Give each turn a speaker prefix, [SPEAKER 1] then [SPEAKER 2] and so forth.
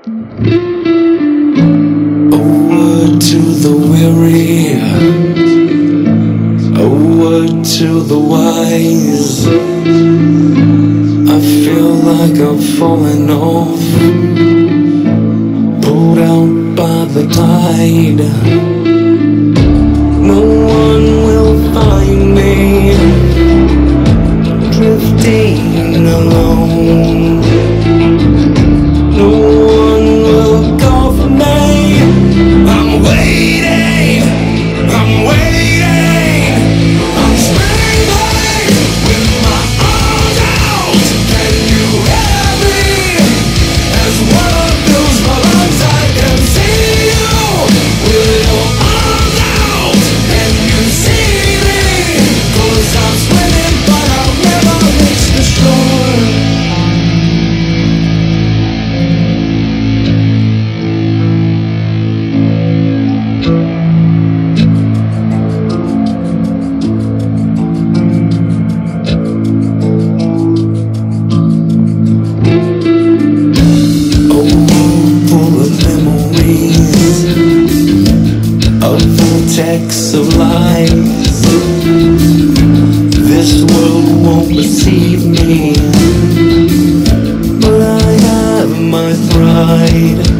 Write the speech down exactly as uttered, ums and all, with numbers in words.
[SPEAKER 1] A word to the weary, a word to the wise. I feel like I'm falling off, pulled out by the tide. No one will find me drifting alone. No one will call for me. I'm waiting, I'm waiting, I'm screaming with my arms out. Can you hear me? As water fills my lungs, I can see you with your arms out. Can you see me? 'Cause I'm swimming but I'll never reach the shore. A vortex of lies. This world won't receive me, but I have my pride.